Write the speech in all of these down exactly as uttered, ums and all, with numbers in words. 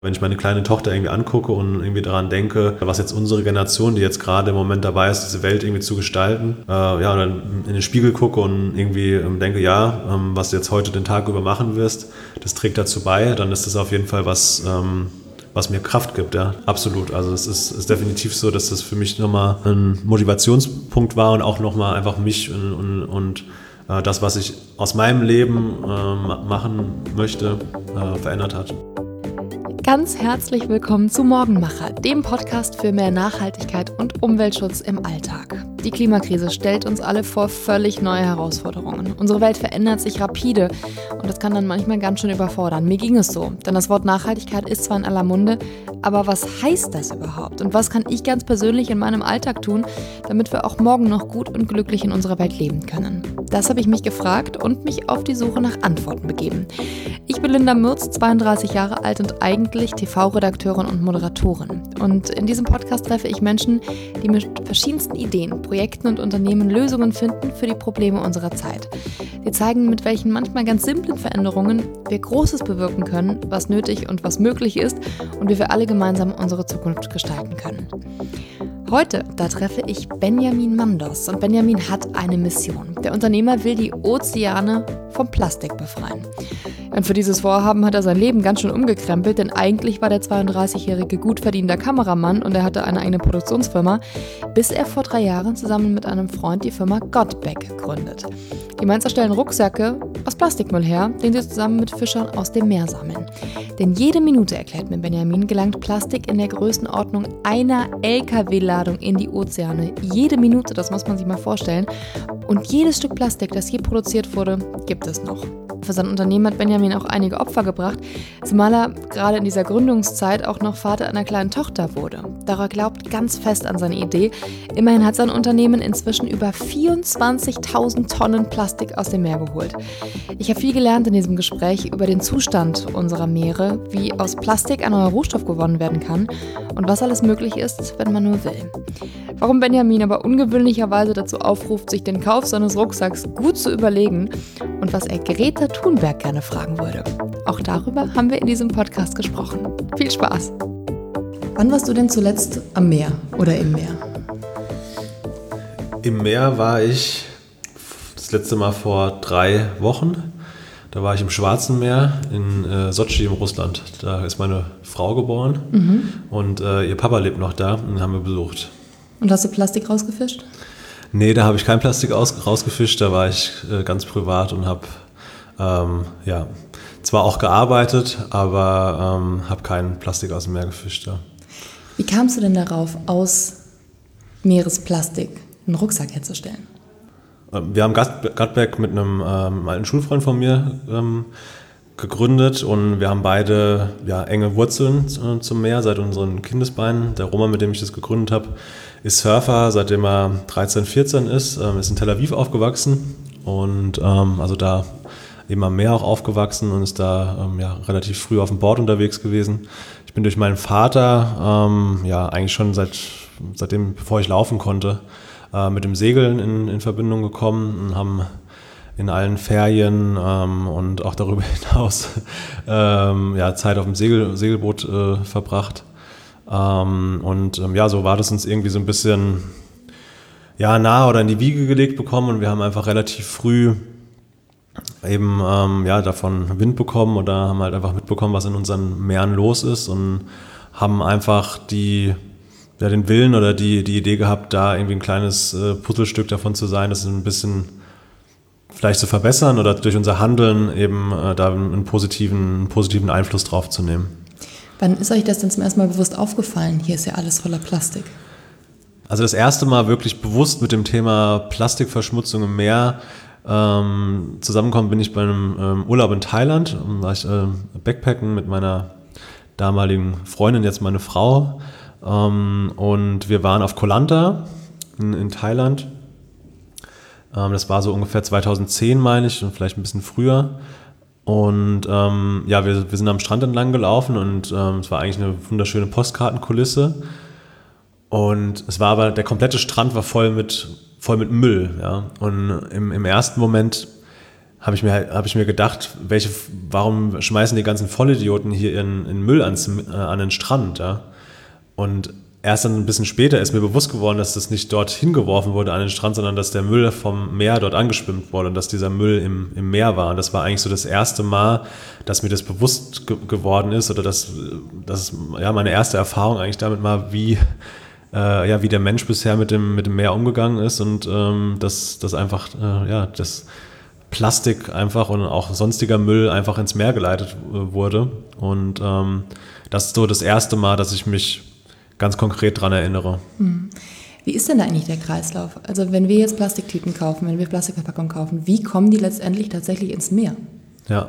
Wenn ich meine kleine Tochter irgendwie angucke und irgendwie daran denke, was jetzt unsere Generation, die jetzt gerade im Moment dabei ist, diese Welt irgendwie zu gestalten, äh, ja, und dann in den Spiegel gucke und irgendwie ähm, denke, ja, ähm, was du jetzt heute den Tag über machen wirst, das trägt dazu bei, dann ist das auf jeden Fall was, ähm, was mir Kraft gibt, ja, absolut. Also es ist, ist definitiv so, dass das für mich nochmal ein Motivationspunkt war und auch nochmal einfach mich und, und, und äh, das, was ich aus meinem Leben äh, machen möchte, äh, verändert hat. Ganz herzlich willkommen zu Morgenmacher, dem Podcast für mehr Nachhaltigkeit und Umweltschutz im Alltag. Die Klimakrise stellt uns alle vor völlig neue Herausforderungen. Unsere Welt verändert sich rapide und das kann dann manchmal ganz schön überfordern. Mir ging es so, denn das Wort Nachhaltigkeit ist zwar in aller Munde, aber was heißt das überhaupt? Und was kann ich ganz persönlich in meinem Alltag tun, damit wir auch morgen noch gut und glücklich in unserer Welt leben können? Das habe ich mich gefragt und mich auf die Suche nach Antworten begeben. Ich bin Linda Mürz, zweiunddreißig Jahre alt und eigentlich T V-Redakteurin und Moderatorin. Und in diesem Podcast treffe ich Menschen, die mit verschiedensten Ideen, Projekten und Unternehmen Lösungen finden für die Probleme unserer Zeit. Die zeigen, mit welchen manchmal ganz simplen Veränderungen wir Großes bewirken können, was nötig und was möglich ist und wie wir alle gemeinsam unsere Zukunft gestalten können. Heute, da treffe ich Benjamin Mandos und Benjamin hat eine Mission. Der Unternehmer will die Ozeane vom Plastik befreien. Und für dieses Vorhaben hat er sein Leben ganz schön umgekrempelt, denn eigentlich war der zweiunddreißigjährige gut verdienter Kameramann und er hatte eine eigene Produktionsfirma, bis er vor drei Jahren zusammen mit einem Freund die Firma Godback gründet. Die Mainzer stellen Rucksäcke aus Plastikmüll her, den sie zusammen mit Fischern aus dem Meer sammeln. Denn jede Minute, erklärt mir Benjamin, gelangt Plastik in der Größenordnung einer L K W-Ladung in die Ozeane. Jede Minute, das muss man sich mal vorstellen. Und jedes Stück Plastik, das je produziert wurde, gibt es noch. Für sein Unternehmen hat Benjamin auch einige Opfer gebracht, zumal er gerade in dieser Gründungszeit auch noch Vater einer kleinen Tochter wurde. Doch er glaubt ganz fest an seine Idee. Immerhin hat sein Unternehmen inzwischen über vierundzwanzigtausend Tonnen Plastik aus dem Meer geholt. Ich habe viel gelernt in diesem Gespräch über den Zustand unserer Meere, wie aus Plastik ein neuer Rohstoff gewonnen werden kann und was alles möglich ist, wenn man nur will. Warum Benjamin aber ungewöhnlicherweise dazu aufruft, sich den Kauf seines Rucksacks gut zu überlegen und was er Greta Thunberg gerne fragen würde. Auch darüber haben wir in diesem Podcast gesprochen. Viel Spaß! Wann warst du denn zuletzt am Meer oder im Meer? Im Meer war ich das letzte Mal vor drei Wochen. Da war ich im Schwarzen Meer in äh, Sotschi in Russland. Da ist meine Frau geboren mhm. und äh, ihr Papa lebt noch da und den haben wir besucht. Und hast du Plastik rausgefischt? Nee, da habe ich kein Plastik aus, rausgefischt. Da war ich äh, ganz privat und habe ähm, ja, zwar auch gearbeitet, aber ähm, habe kein Plastik aus dem Meer gefischt. Ja. Wie kamst du denn darauf, aus Meeresplastik einen Rucksack herzustellen? Wir haben Godback mit einem ähm, alten Schulfreund von mir ähm, gegründet und wir haben beide ja, enge Wurzeln äh, zum Meer seit unseren Kindesbeinen. Der Roman, mit dem ich das gegründet habe, ist Surfer, seitdem er dreizehn, vierzehn ist, ähm, ist in Tel Aviv aufgewachsen und ähm, also da eben am Meer auch aufgewachsen und ist da ähm, ja, relativ früh auf dem Board unterwegs gewesen. Ich bin durch meinen Vater ähm, ja eigentlich schon seit seitdem, bevor ich laufen konnte, äh, mit dem Segeln in, in Verbindung gekommen und haben in allen Ferien ähm, und auch darüber hinaus ähm, ja, Zeit auf dem Segel, Segelboot äh, verbracht. Ähm, und ähm, ja, so war das uns irgendwie so ein bisschen ja, nahe oder in die Wiege gelegt bekommen und wir haben einfach relativ früh eben ähm, ja, davon Wind bekommen oder haben halt einfach mitbekommen, was in unseren Meeren los ist und haben einfach die, ja, den Willen oder die, die Idee gehabt, da irgendwie ein kleines äh, Puzzlestück davon zu sein, das ein bisschen vielleicht zu verbessern oder durch unser Handeln eben äh, da einen positiven, einen positiven Einfluss drauf zu nehmen. Wann ist euch das denn zum ersten Mal bewusst aufgefallen? Hier ist ja alles voller Plastik. Also das erste Mal wirklich bewusst mit dem Thema Plastikverschmutzung im Meer ähm, zusammenkommen bin ich bei einem ähm, Urlaub in Thailand. Da war ich äh, Backpacken mit meiner damaligen Freundin, jetzt meine Frau. Ähm, und wir waren auf Koh Lanta in, in Thailand. Ähm, das war so ungefähr zweitausendzehn, meine ich, und vielleicht ein bisschen früher. Und ähm, ja, wir, wir sind am Strand entlang gelaufen und ähm, es war eigentlich eine wunderschöne Postkartenkulisse. Und es war aber, der komplette Strand war voll mit, voll mit Müll. Ja. Und im, im ersten Moment habe ich mir habe ich mir gedacht, welche, warum schmeißen die ganzen Vollidioten hier ihren, ihren Müll ans, äh, an den Strand, ja? Und erst dann ein bisschen später ist mir bewusst geworden, dass das nicht dort hingeworfen wurde an den Strand, sondern dass der Müll vom Meer dort angeschwemmt wurde und dass dieser Müll im, im Meer war. Und das war eigentlich so das erste Mal, dass mir das bewusst ge- geworden ist oder dass, dass ja, meine erste Erfahrung eigentlich damit war, wie, äh, ja, wie der Mensch bisher mit dem, mit dem Meer umgegangen ist und ähm, dass das einfach, äh, ja, das Plastik einfach und auch sonstiger Müll einfach ins Meer geleitet äh, wurde. Und ähm, das ist so das erste Mal, dass ich mich ganz konkret daran erinnere. Wie ist denn da eigentlich der Kreislauf? Also wenn wir jetzt Plastiktüten kaufen, wenn wir Plastikverpackungen kaufen, wie kommen die letztendlich tatsächlich ins Meer? Ja,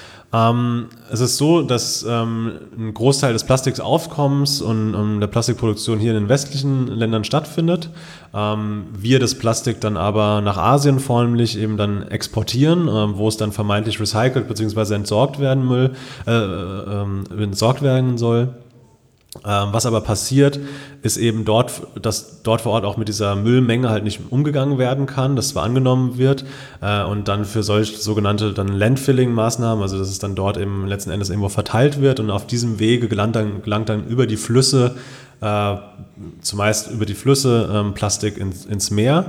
ähm, es ist so, dass ähm, ein Großteil des Plastikaufkommens und um, der Plastikproduktion hier in den westlichen Ländern stattfindet. Ähm, wir das Plastik dann aber nach Asien vornehmlich eben dann exportieren, ähm, wo es dann vermeintlich recycelt bzw. entsorgt werden, Müll, äh, äh, entsorgt werden soll. Ähm, was aber passiert, ist eben dort, dass dort vor Ort auch mit dieser Müllmenge halt nicht umgegangen werden kann, dass zwar angenommen wird äh, und dann für solche sogenannte dann Landfilling-Maßnahmen, also dass es dann dort eben letzten Endes irgendwo verteilt wird und auf diesem Wege gelangt dann, gelangt dann über die Flüsse, äh, zumeist über die Flüsse ähm, Plastik ins, ins Meer.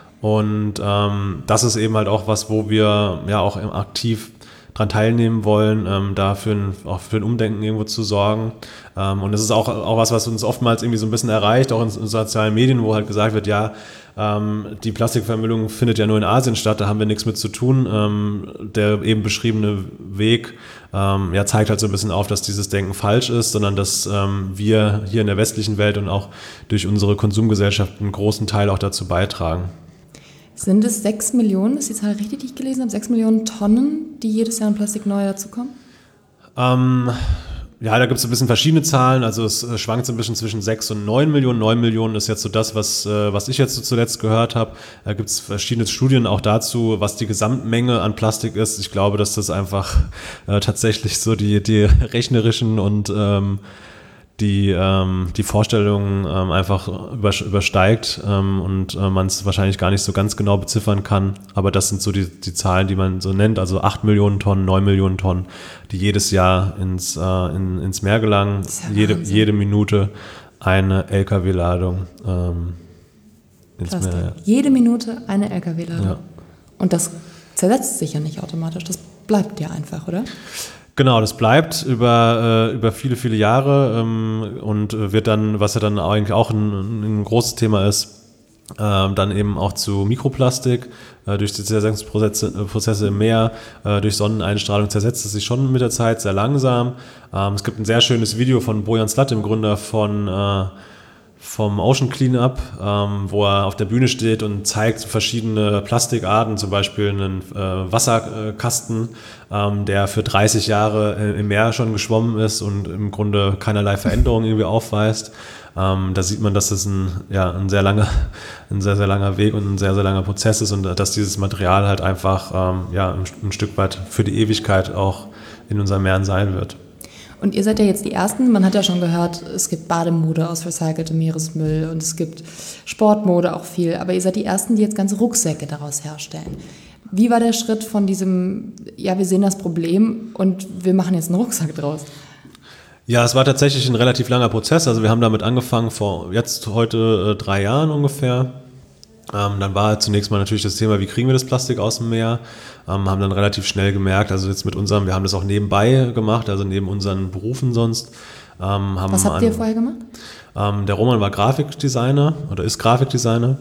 Und ähm, das ist eben halt auch was, wo wir ja auch aktiv dran teilnehmen wollen, ähm, da für ein, auch für ein Umdenken irgendwo zu sorgen. Ähm, und das ist auch, auch was, was uns oftmals irgendwie so ein bisschen erreicht, auch in, in sozialen Medien, wo halt gesagt wird, ja, ähm, die Plastikvermüllung findet ja nur in Asien statt, da haben wir nichts mit zu tun. Ähm, der eben beschriebene Weg ähm, ja, zeigt halt so ein bisschen auf, dass dieses Denken falsch ist, sondern dass ähm, wir hier in der westlichen Welt und auch durch unsere Konsumgesellschaft einen großen Teil auch dazu beitragen. Sind es sechs Millionen, ist die Zahl richtig, die ich gelesen habe, sechs Millionen Tonnen, die jedes Jahr an Plastik neu dazukommen? Ähm, ja, da gibt es ein bisschen verschiedene Zahlen, also es äh, schwankt so ein bisschen zwischen sechs und neun Millionen. neun Millionen ist jetzt so das, was, äh, was ich jetzt so zuletzt gehört habe. Da gibt es verschiedene Studien auch dazu, was die Gesamtmenge an Plastik ist. Ich glaube, dass das einfach äh, tatsächlich so die, die rechnerischen und ähm, die ähm, die Vorstellungen ähm, einfach übersteigt ähm, und äh, man es wahrscheinlich gar nicht so ganz genau beziffern kann. Aber das sind so die, die Zahlen, die man so nennt, also acht Millionen Tonnen, neun Millionen Tonnen, die jedes Jahr ins, äh, in, ins Meer gelangen. Ja jede, jede Minute eine L K W-Ladung ähm, ins Plastik. Meer. Ja. Jede Minute eine L K W-Ladung. Ja. Und das zersetzt sich ja nicht automatisch, das bleibt ja einfach, oder? Genau, das bleibt über, äh, über viele, viele Jahre ähm, und wird dann, was ja dann eigentlich auch ein, ein großes Thema ist, äh, dann eben auch zu Mikroplastik. Äh, durch die Zersetzungsprozesse Prozesse im Meer, äh, durch Sonneneinstrahlung zersetzt es sich schon mit der Zeit sehr langsam. Ähm, es gibt ein sehr schönes Video von Bojan Slat, dem Gründer von äh, vom Ocean Cleanup, ähm, wo er auf der Bühne steht und zeigt verschiedene Plastikarten, zum Beispiel einen äh, Wasserkasten, ähm, der für dreißig Jahre äh, im Meer schon geschwommen ist und im Grunde keinerlei Veränderung irgendwie aufweist. Ähm, da sieht man, dass das ein, ja, ein sehr langer, ein sehr, sehr langer Weg und ein sehr, sehr langer Prozess ist und dass dieses Material halt einfach ähm, ja, ein, ein Stück weit für die Ewigkeit auch in unseren Meeren sein wird. Und ihr seid ja jetzt die Ersten, man hat ja schon gehört, es gibt Bademode aus recyceltem Meeresmüll und es gibt Sportmode auch viel, aber ihr seid die Ersten, die jetzt ganze Rucksäcke daraus herstellen. Wie war der Schritt von diesem, ja, wir sehen das Problem und wir machen jetzt einen Rucksack draus? Ja, es war tatsächlich ein relativ langer Prozess, also wir haben damit angefangen vor jetzt heute äh, drei Jahren ungefähr. Ähm, dann war zunächst mal natürlich das Thema, wie kriegen wir das Plastik aus dem Meer, ähm, haben dann relativ schnell gemerkt, also jetzt mit unserem, wir haben das auch nebenbei gemacht, also neben unseren Berufen sonst. Ähm, haben Was habt an, ihr vorher gemacht? Ähm, der Roman war Grafikdesigner oder ist Grafikdesigner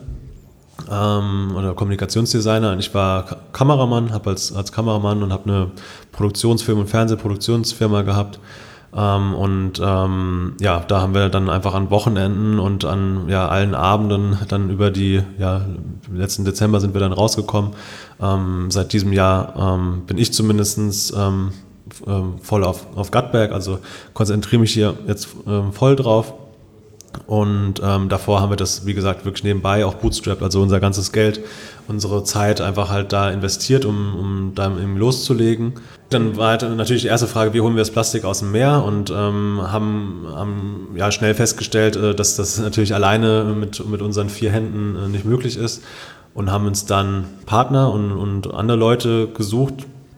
ähm, oder Kommunikationsdesigner und ich war Ka- Kameramann, habe als, als Kameramann und habe eine Produktionsfirma und Fernsehproduktionsfirma gehabt. Ähm, und ähm, ja, da haben wir dann einfach an Wochenenden und an ja, allen Abenden dann über die, ja, letzten Dezember sind wir dann rausgekommen. Ähm, seit diesem Jahr ähm, bin ich zumindest ähm, voll auf, auf Gutberg, also konzentriere mich hier jetzt ähm, voll drauf. Und ähm, davor haben wir das, wie gesagt, wirklich nebenbei auch bootstrapped, also unser ganzes Geld, unsere Zeit einfach halt da investiert, um, um da eben loszulegen. Dann war halt natürlich die erste Frage, wie holen wir das Plastik aus dem Meer und ähm, haben, haben ja schnell festgestellt, äh, dass das natürlich alleine mit, mit unseren vier Händen äh, nicht möglich ist. und haben uns dann Partner und, und andere Leute gesucht,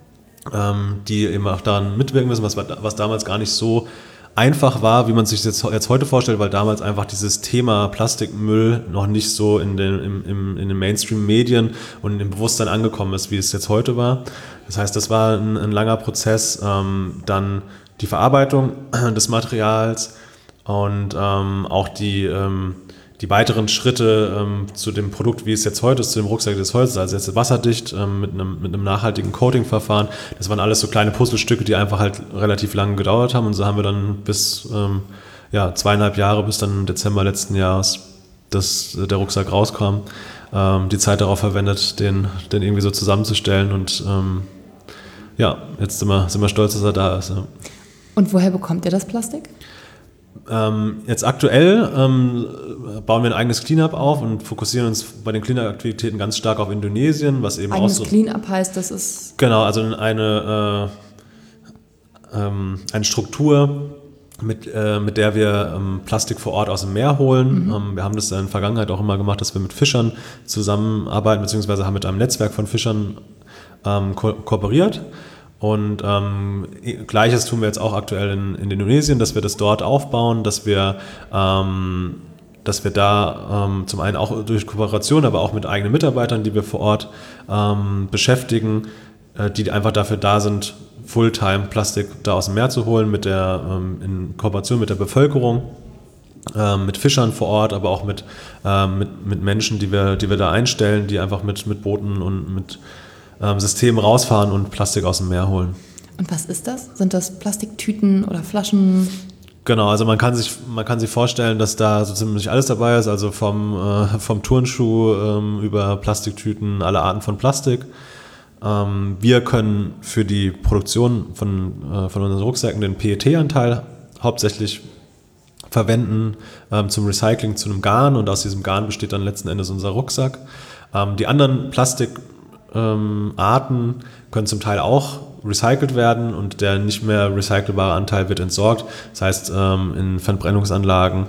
ähm, die eben auch daran mitwirken müssen, was, was damals gar nicht so einfach war, wie man sich das jetzt, jetzt heute vorstellt, weil damals einfach dieses Thema Plastikmüll noch nicht so in den, im, im, in den Mainstream-Medien und im Bewusstsein angekommen ist, wie es jetzt heute war. Das heißt, das war ein, ein langer Prozess, ähm, dann die Verarbeitung des Materials und ähm, auch die, ähm, die weiteren Schritte ähm, zu dem Produkt, wie es jetzt heute ist, zu dem Rucksack des Holzes, also jetzt wasserdicht ähm, mit einem, mit einem nachhaltigen Coating-Verfahren. Das waren alles so kleine Puzzlestücke, die einfach halt relativ lange gedauert haben und so haben wir dann bis ähm, ja, zweieinhalb Jahre, bis dann im Dezember letzten Jahres das, der Rucksack rauskam, ähm, die Zeit darauf verwendet, den, den irgendwie so zusammenzustellen und ähm, ja, jetzt sind wir, sind wir stolz, dass er da ist. Ja. Und woher bekommt ihr das Plastik? Ähm, jetzt aktuell ähm, bauen wir ein eigenes Cleanup auf und fokussieren uns bei den Cleanup-Aktivitäten ganz stark auf Indonesien, was eben eigenes auch so... Cleanup heißt, das ist... Genau, also eine, äh, ähm, eine Struktur, mit, äh, mit der wir ähm, Plastik vor Ort aus dem Meer holen. Mhm. Ähm, wir haben das in der Vergangenheit auch immer gemacht, dass wir mit Fischern zusammenarbeiten, beziehungsweise haben mit einem Netzwerk von Fischern ähm, ko- kooperiert. Und ähm, Gleiches tun wir jetzt auch aktuell in, in Indonesien, dass wir das dort aufbauen, dass wir, ähm, dass wir da ähm, zum einen auch durch Kooperation, aber auch mit eigenen Mitarbeitern, die wir vor Ort ähm, beschäftigen, äh, die einfach dafür da sind, Fulltime Plastik da aus dem Meer zu holen, mit der, ähm, in Kooperation mit der Bevölkerung, äh, mit Fischern vor Ort, aber auch mit, äh, mit, mit Menschen, die wir, die wir da einstellen, die einfach mit, mit Booten und mit System rausfahren und Plastik aus dem Meer holen. Und was ist das? Sind das Plastiktüten oder Flaschen? Genau, also man kann sich, man kann sich vorstellen, dass da so ziemlich alles dabei ist, also vom, äh, vom Turnschuh ähm, über Plastiktüten, alle Arten von Plastik. Ähm, wir können für die Produktion von, äh, von unseren Rucksäcken den P E T-Anteil hauptsächlich verwenden ähm, zum Recycling zu einem Garn und aus diesem Garn besteht dann letzten Endes unser Rucksack. Ähm, die anderen Plastik Ähm, Arten können zum Teil auch recycelt werden und der nicht mehr recycelbare Anteil wird entsorgt. Das heißt, ähm, in Verbrennungsanlagen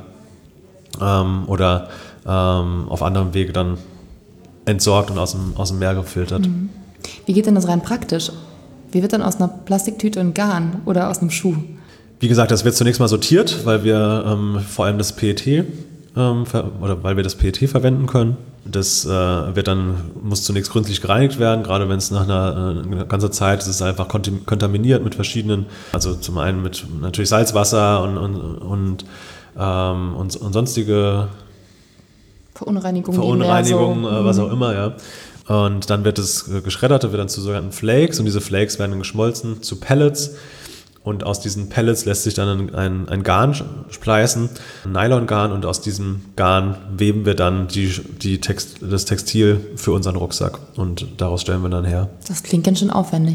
ähm, oder ähm, auf anderem Wege dann entsorgt und aus dem, aus dem Meer gefiltert. Mhm. Wie geht denn das rein praktisch? Wie wird dann aus einer Plastiktüte ein Garn oder aus einem Schuh? Wie gesagt, das wird zunächst mal sortiert, weil wir ähm, vor allem das P E T ähm, ver- oder weil wir das P E T verwenden können. Das äh, wird dann, muss zunächst gründlich gereinigt werden, gerade wenn es nach einer, äh, einer ganzen Zeit ist es einfach kontam- kontaminiert mit verschiedenen, also zum einen mit natürlich Salzwasser und, und, und, ähm, und, und sonstige Verunreinigungen, Verunreinigungen so, äh, was auch immer, ja. Und dann wird es äh, geschreddert, wird dann zu sogenannten Flakes und diese Flakes werden dann geschmolzen zu Pellets. Und aus diesen Pellets lässt sich dann ein, ein Garn spleißen, ein Nylongarn, und aus diesem Garn weben wir dann die, die Text, das Textil für unseren Rucksack und daraus stellen wir dann her. Das klingt ganz schön aufwendig.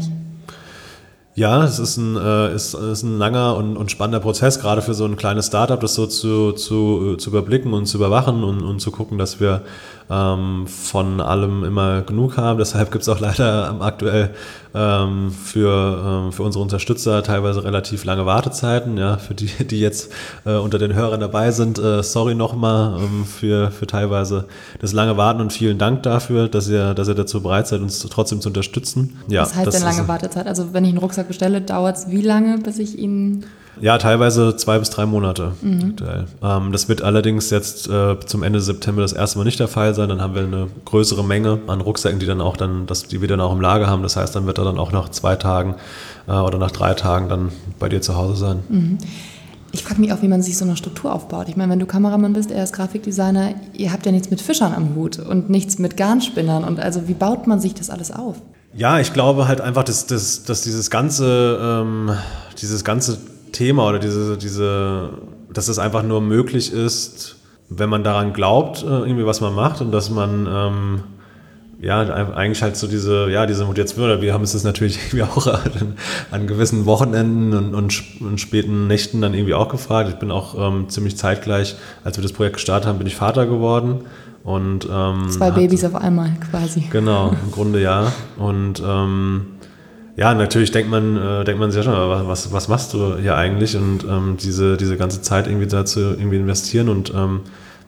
Ja, es ist ein, äh, ist, ist ein langer und, und spannender Prozess, gerade für so ein kleines Startup, das so zu, zu, zu überblicken und zu überwachen und, und zu gucken, dass wir ähm, von allem immer genug haben. Deshalb gibt es auch leider aktuell ähm, für, ähm, für unsere Unterstützer teilweise relativ lange Wartezeiten. Ja, für die, die jetzt äh, unter den Hörern dabei sind, äh, sorry nochmal ähm, für, für teilweise das lange Warten und vielen Dank dafür, dass ihr, dass ihr dazu bereit seid, uns trotzdem zu unterstützen. Ja, Was heißt das denn lange ist, Wartezeit? Also wenn ich einen Rucksack bestelle, dauert es wie lange, bis ich ihn... Ja, teilweise zwei bis drei Monate Mhm. aktuell. Ähm, das wird allerdings jetzt äh, zum Ende September das erste Mal nicht der Fall sein. Dann haben wir eine größere Menge an Rucksäcken, die dann auch dann, dass die wir dann auch im Lager haben. Das heißt, dann wird er dann auch nach zwei Tagen äh, oder nach drei Tagen dann bei dir zu Hause sein. Mhm. Ich frage mich auch, wie man sich so eine Struktur aufbaut. Ich meine, wenn du Kameramann bist, er ist Grafikdesigner, ihr habt ja nichts mit Fischern am Hut und nichts mit Garnspinnern. Und also wie baut man sich das alles auf? Ja, ich glaube halt einfach, dass, dass, dass dieses ganze, ähm, dieses ganze Thema oder diese, diese, dass es einfach nur möglich ist, wenn man daran glaubt, irgendwie was man macht und dass man ähm, ja eigentlich halt so diese, ja, diese Motivation, oder wir haben es das natürlich irgendwie auch an, an gewissen Wochenenden und, und, und späten Nächten dann irgendwie auch gefragt. Ich bin auch ähm, ziemlich zeitgleich, als wir das Projekt gestartet haben, bin ich Vater geworden. Und, ähm, Zwei Babys auf einmal quasi. Genau, im Grunde ja. Und ähm, ja, natürlich denkt man, äh, denkt man sich ja schon, was, was machst du hier eigentlich? Und ähm, diese, diese ganze Zeit irgendwie dazu irgendwie investieren und ähm,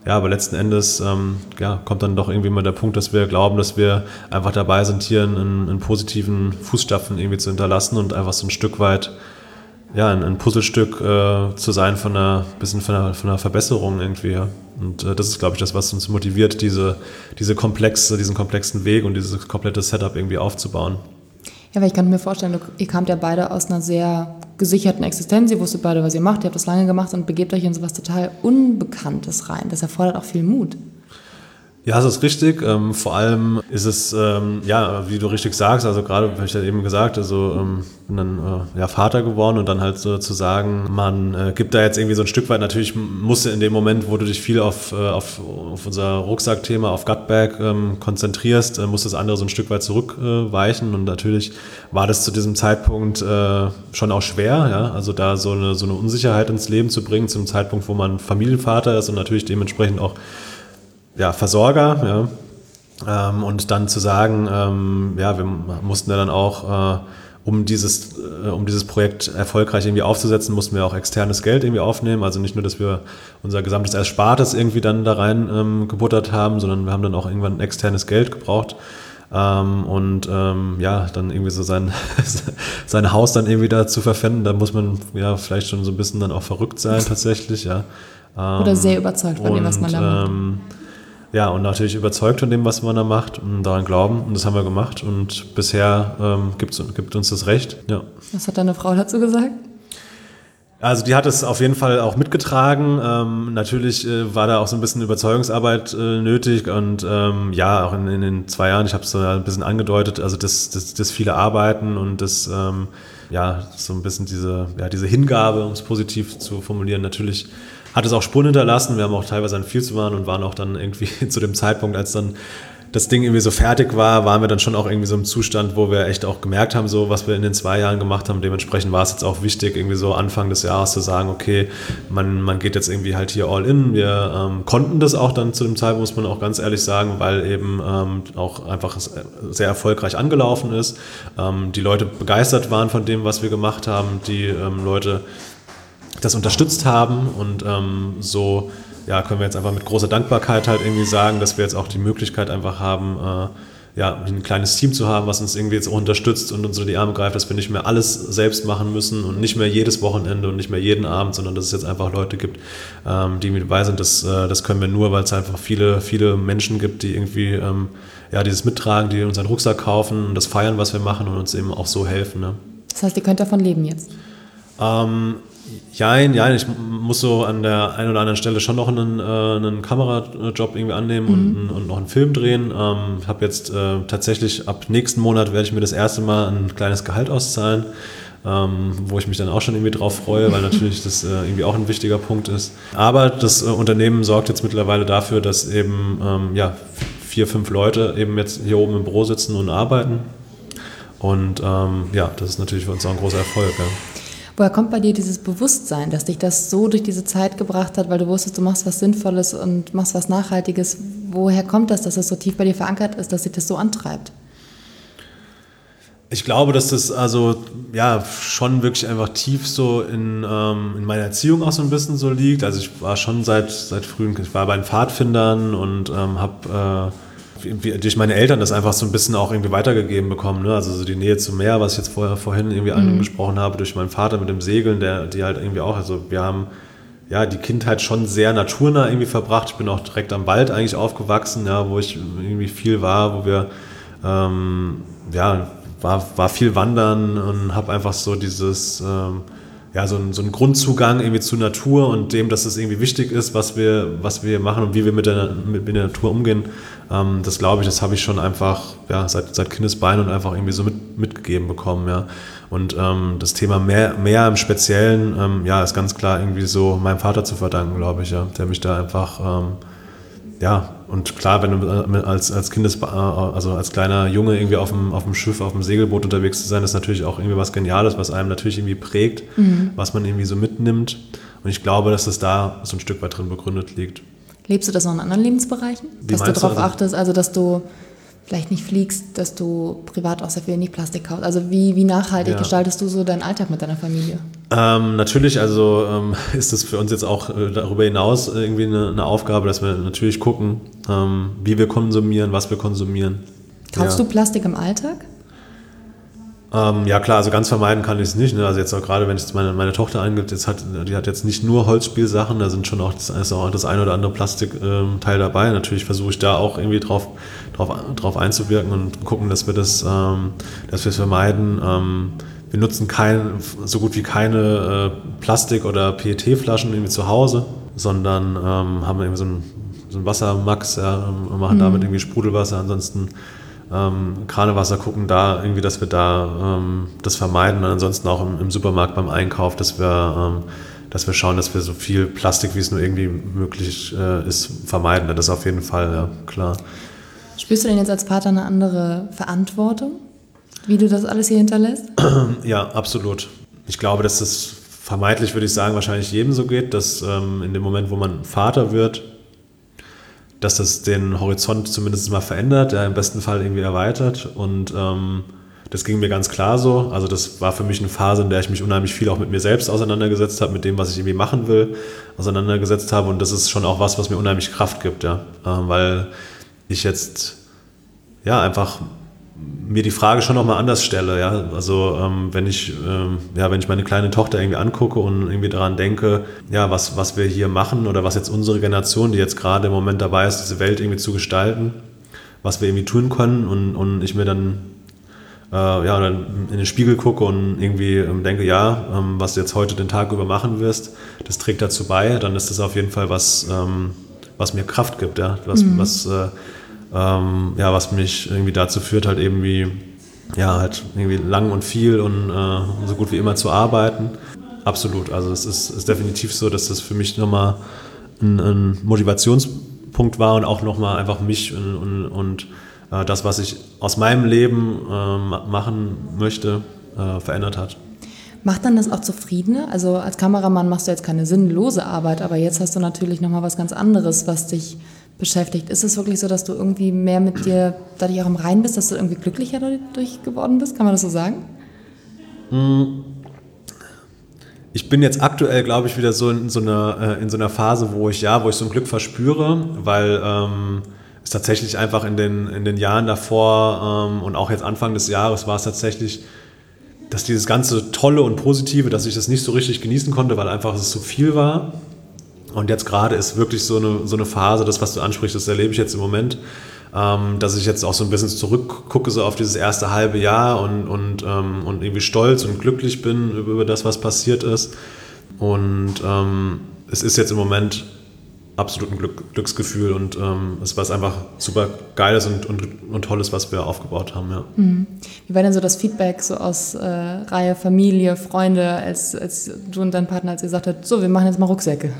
ja, aber letzten Endes ähm, ja, kommt dann doch irgendwie mal der Punkt, dass wir glauben, dass wir einfach dabei sind, hier einen, einen positiven Fußstapfen irgendwie zu hinterlassen und einfach so ein Stück weit ja, ein, ein Puzzlestück äh, zu sein von einer bisschen von einer, von einer Verbesserung irgendwie. Ja. Und äh, das ist, glaube ich, das, was uns motiviert, diese, diese komplexe, diesen komplexen Weg und dieses komplette Setup irgendwie aufzubauen. Ja, weil ich kann mir vorstellen, ihr kamt ja beide aus einer sehr gesicherten Existenz, ihr wusstet beide, was ihr macht, ihr habt das lange gemacht und begebt euch in so was total Unbekanntes rein. Das erfordert auch viel Mut. Ja, das ist richtig. Ähm, vor allem ist es, ähm, ja, wie du richtig sagst, also gerade, habe ich ja eben gesagt, also ähm, bin dann äh, ja, Vater geworden und dann halt so zu sagen, man äh, gibt da jetzt irgendwie so ein Stück weit, natürlich musste in dem Moment, wo du dich viel auf, äh, auf, auf unser Rucksackthema, auf Gutbag ähm, konzentrierst, äh, muss das andere so ein Stück weit zurückweichen äh, und natürlich war das zu diesem Zeitpunkt äh, schon auch schwer, ja, also da so eine, so eine Unsicherheit ins Leben zu bringen, zum Zeitpunkt, wo man Familienvater ist und natürlich dementsprechend auch ja, Versorger, ja, ähm, und dann zu sagen, ähm, ja, wir mussten ja dann auch, äh, um dieses, äh, um dieses Projekt erfolgreich irgendwie aufzusetzen, mussten wir auch externes Geld irgendwie aufnehmen, also nicht nur, dass wir unser gesamtes Erspartes irgendwie dann da rein ähm, gebuttert haben, sondern wir haben dann auch irgendwann externes Geld gebraucht. Ähm, und ähm, ja, dann irgendwie so sein, sein Haus dann irgendwie da zu verpfänden, da muss man ja vielleicht schon so ein bisschen dann auch verrückt sein tatsächlich, ja. Ähm, Oder sehr überzeugt von dem, was man da macht. Ähm, Ja, und natürlich überzeugt von dem, was man da macht und daran glauben. Und das haben wir gemacht. Und bisher ähm, gibt's, gibt uns das Recht. Ja. Was hat deine Frau dazu gesagt? Also die hat es auf jeden Fall auch mitgetragen. Ähm, natürlich äh, war da auch so ein bisschen Überzeugungsarbeit äh, nötig. Und ähm, ja, auch in, in den zwei Jahren, ich habe es so ein bisschen angedeutet, also das, das, das viele Arbeiten und das, ähm, ja, so ein bisschen diese, ja, diese Hingabe, um es positiv zu formulieren, natürlich hat es auch Spuren hinterlassen. Wir haben auch teilweise an viel zu machen und waren auch dann irgendwie zu dem Zeitpunkt, als dann das Ding irgendwie so fertig war, waren wir dann schon auch irgendwie so im Zustand, wo wir echt auch gemerkt haben, so was wir in den zwei Jahren gemacht haben. Dementsprechend war es jetzt auch wichtig, irgendwie so Anfang des Jahres zu sagen, okay, man, man geht jetzt irgendwie halt hier all in. Wir ähm, konnten das auch dann zu dem Zeitpunkt, muss man auch ganz ehrlich sagen, weil eben ähm, auch einfach sehr erfolgreich angelaufen ist. Ähm, die Leute begeistert waren von dem, was wir gemacht haben. Die ähm, Leute das unterstützt haben und ähm, so ja, können wir jetzt einfach mit großer Dankbarkeit halt irgendwie sagen, dass wir jetzt auch die Möglichkeit einfach haben, äh, ja, ein kleines Team zu haben, was uns irgendwie jetzt auch unterstützt und uns unter die Arme greift, dass wir nicht mehr alles selbst machen müssen und nicht mehr jedes Wochenende und nicht mehr jeden Abend, sondern dass es jetzt einfach Leute gibt, ähm, die mit dabei sind. Das, äh, das können wir nur, weil es einfach viele, viele Menschen gibt, die irgendwie ähm, ja, dieses mittragen, die unseren Rucksack kaufen und das feiern, was wir machen und uns eben auch so helfen. Ne? Das heißt, ihr könnt davon leben jetzt? Ähm, Jein, jein, ich muss so an der einen oder anderen Stelle schon noch einen, äh, einen Kamerajob irgendwie annehmen mhm. und, und noch einen Film drehen. Ähm, ich habe jetzt äh, tatsächlich ab nächsten Monat werde ich mir das erste Mal ein kleines Gehalt auszahlen, ähm, wo ich mich dann auch schon irgendwie drauf freue, weil natürlich das äh, irgendwie auch ein wichtiger Punkt ist. Aber das äh, Unternehmen sorgt jetzt mittlerweile dafür, dass eben ähm, ja, vier, fünf Leute eben jetzt hier oben im Büro sitzen und arbeiten. Und ähm, ja, das ist natürlich für uns auch ein großer Erfolg. Ja. Woher kommt bei dir dieses Bewusstsein, dass dich das so durch diese Zeit gebracht hat, weil du wusstest, du machst was Sinnvolles und machst was Nachhaltiges? Woher kommt das, dass das so tief bei dir verankert ist, dass dich das so antreibt? Ich glaube, dass das also ja schon wirklich einfach tief so in, ähm, in meiner Erziehung auch so ein bisschen so liegt. Also ich war schon seit seit frühen, ich war bei den Pfadfindern und ähm, habe äh, durch meine Eltern das einfach so ein bisschen auch irgendwie weitergegeben bekommen, ne? Also so die Nähe zum Meer, was ich jetzt vorher vorhin irgendwie mhm. angesprochen habe, durch meinen Vater mit dem Segeln, der die halt irgendwie auch, also wir haben ja die Kindheit schon sehr naturnah irgendwie verbracht. Ich bin auch direkt am Wald eigentlich aufgewachsen, ja, wo ich irgendwie viel war, wo wir ähm, ja war war viel wandern und habe einfach so dieses ähm, ja, so ein, so ein Grundzugang irgendwie zur Natur und dem, dass es irgendwie wichtig ist, was wir, was wir machen und wie wir mit der, mit, mit der Natur umgehen. Ähm, das glaube ich, das habe ich schon einfach ja, seit, seit Kindesbeinen und einfach irgendwie so mit, mitgegeben bekommen. Ja. Und ähm, das Thema Meer, Meer im Speziellen, ähm, ja, ist ganz klar irgendwie so meinem Vater zu verdanken, glaube ich, ja, der mich da einfach ähm, ja, und klar, wenn du als, als Kindes, also als kleiner Junge irgendwie auf dem, auf dem Schiff, auf dem Segelboot unterwegs zu sein, ist natürlich auch irgendwie was Geniales, was einem natürlich irgendwie prägt, mhm. was man irgendwie so mitnimmt. Und ich glaube, dass es da so ein Stück weit drin begründet liegt. Lebst du das noch in anderen Lebensbereichen? Wie dass du darauf also? achtest, also dass du vielleicht nicht fliegst, dass du privat auch sehr viel in die Plastik kaufst. Also wie, wie nachhaltig ja. gestaltest du so deinen Alltag mit deiner Familie? Ähm, natürlich, also ähm, ist es für uns jetzt auch äh, darüber hinaus irgendwie eine, eine Aufgabe, dass wir natürlich gucken, ähm, wie wir konsumieren, was wir konsumieren. Kaufst ja. du Plastik im Alltag? Ähm, ja klar, also ganz vermeiden kann ich es nicht. Ne? Also jetzt auch gerade, wenn ich jetzt meine, meine Tochter eingibt, jetzt hat, die hat jetzt nicht nur Holzspielsachen, da sind schon auch das, ist auch das ein oder andere Plastikteil ähm, dabei. Natürlich versuche ich da auch irgendwie drauf, drauf, drauf einzuwirken und gucken, dass wir das, ähm, dass wir es vermeiden. Ähm, wir nutzen kein, so gut wie keine äh, Plastik- oder P E T-Flaschen irgendwie zu Hause, sondern ähm, haben irgendwie so ein, so ein Wassermax, ja, und machen mhm. damit irgendwie Sprudelwasser. Ansonsten Ähm, Kranewasser gucken da irgendwie, dass wir da ähm, das vermeiden und ansonsten auch im, im Supermarkt beim Einkauf, dass wir, ähm, dass wir schauen, dass wir so viel Plastik, wie es nur irgendwie möglich äh, ist, vermeiden. Das ist auf jeden Fall, ja, klar. Spürst du denn jetzt als Vater eine andere Verantwortung, wie du das alles hier hinterlässt? Ja, absolut. Ich glaube, dass es vermeintlich, würde ich sagen, wahrscheinlich jedem so geht, dass ähm, in dem Moment, wo man Vater wird, dass das den Horizont zumindest mal verändert, der im besten Fall irgendwie erweitert und ähm, das ging mir ganz klar so. Also das war für mich eine Phase, in der ich mich unheimlich viel auch mit mir selbst auseinandergesetzt habe, mit dem, was ich irgendwie machen will, auseinandergesetzt habe und das ist schon auch was, was mir unheimlich Kraft gibt, ja, ähm, weil ich jetzt ja einfach mir die Frage schon nochmal anders stelle, ja, also ähm, wenn ich ähm, ja, wenn ich meine kleine Tochter irgendwie angucke und irgendwie daran denke, ja, was, was wir hier machen oder was jetzt unsere Generation, die jetzt gerade im Moment dabei ist, diese Welt irgendwie zu gestalten, was wir irgendwie tun können und, und ich mir dann äh, ja, dann in den Spiegel gucke und irgendwie ähm, denke, ja, ähm, was du jetzt heute den Tag über machen wirst, das trägt dazu bei, dann ist das auf jeden Fall was, ähm, was mir Kraft gibt, ja, was, mhm. was äh, Ähm, ja, was mich irgendwie dazu führt, halt eben wie, ja, halt irgendwie lang und viel und äh, so gut wie immer zu arbeiten. Absolut, also es ist, ist definitiv so, dass das für mich nochmal ein, ein Motivationspunkt war und auch nochmal einfach mich und, und, und äh, das, was ich aus meinem Leben äh, machen möchte, äh, verändert hat. Macht dann das auch zufriedener? Also als Kameramann machst du jetzt keine sinnlose Arbeit, aber jetzt hast du natürlich nochmal was ganz anderes, was dich beschäftigt. Ist es wirklich so, dass du irgendwie mehr mit dir dadurch auch im Reinen bist, dass du irgendwie glücklicher dadurch geworden bist? Kann man das so sagen? Ich bin jetzt aktuell, glaube ich, wieder so in so einer, in so einer Phase, wo ich ja, wo ich so ein Glück verspüre, weil ähm, es tatsächlich einfach in den, in den Jahren davor ähm, und auch jetzt Anfang des Jahres war es tatsächlich, dass dieses ganze Tolle und Positive, dass ich das nicht so richtig genießen konnte, weil einfach es zu viel war. Und jetzt gerade ist wirklich so eine, so eine Phase, das, was du ansprichst, das erlebe ich jetzt im Moment, ähm, dass ich jetzt auch so ein bisschen zurückgucke so auf dieses erste halbe Jahr und, und, ähm, und irgendwie stolz und glücklich bin über, über das, was passiert ist. Und ähm, es ist jetzt im Moment absolut ein Glück, Glücksgefühl und ähm, es war einfach super Geiles und, und, und Tolles, was wir aufgebaut haben. Ja. Mhm. Wie war denn so das Feedback so aus äh, Reihe Familie, Freunde, als, als du und dein Partner, als ihr gesagt habt, so, wir machen jetzt mal Rucksäcke?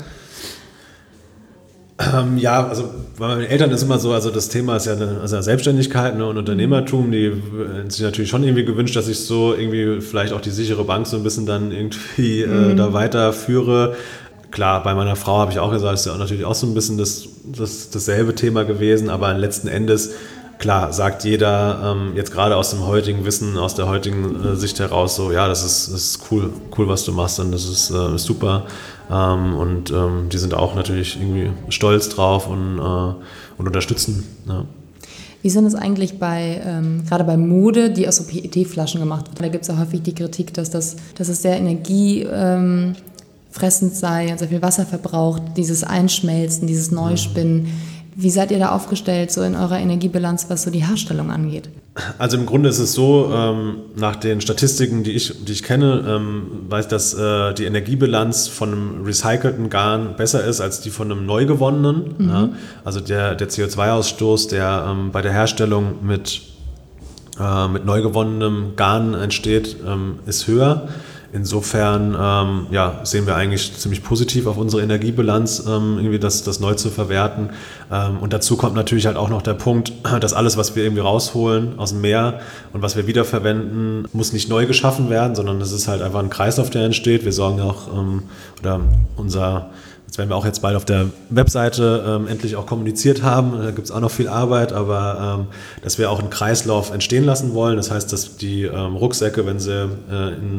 Ähm, ja, also bei meinen Eltern ist immer so, also das Thema ist ja eine, also eine Selbstständigkeit, ne, und Unternehmertum, die hätten sich natürlich schon irgendwie gewünscht, dass ich so irgendwie vielleicht auch die sichere Bank so ein bisschen dann irgendwie mhm. äh, da weiterführe. Klar, bei meiner Frau habe ich auch gesagt, das ist ja auch natürlich auch so ein bisschen das, das, dasselbe Thema gewesen, aber letzten Endes, klar, sagt jeder ähm, jetzt gerade aus dem heutigen Wissen, aus der heutigen äh, Sicht heraus so, ja, das ist, das ist cool, cool, was du machst und das ist äh, super. Ähm, und ähm, die sind auch natürlich irgendwie stolz drauf und, äh, und unterstützen. Ja. Wie sind es eigentlich bei, ähm, gerade bei Mode, die aus so P E T-Flaschen gemacht wird? Da gibt es ja häufig die Kritik, dass das, dass es sehr energiefressend ähm, sei und sehr viel Wasser verbraucht, dieses Einschmelzen, dieses Neuspinnen. Wie seid ihr da aufgestellt, so in eurer Energiebilanz, was so die Herstellung angeht? Also im Grunde ist es so, ähm, nach den Statistiken, die ich, die ich kenne, ähm, weiß ich, dass äh, die Energiebilanz von einem recycelten Garn besser ist als die von einem neu gewonnenen. Mhm. Ja? Also der, der C O zwei Ausstoß, der ähm, bei der Herstellung mit, äh, mit neu gewonnenem Garn entsteht, ähm, ist höher. Insofern ähm, ja, sehen wir eigentlich ziemlich positiv auf unsere Energiebilanz, ähm, irgendwie das, das neu zu verwerten. Ähm, und dazu kommt natürlich halt auch noch der Punkt, dass alles, was wir irgendwie rausholen aus dem Meer und was wir wiederverwenden, muss nicht neu geschaffen werden, sondern es ist halt einfach ein Kreislauf, der entsteht. Wir sorgen auch, ähm, oder unser, das werden wir auch jetzt bald auf der Webseite ähm, endlich auch kommuniziert haben, da gibt es auch noch viel Arbeit, aber ähm, dass wir auch einen Kreislauf entstehen lassen wollen. Das heißt, dass die ähm, Rucksäcke, wenn sie äh, in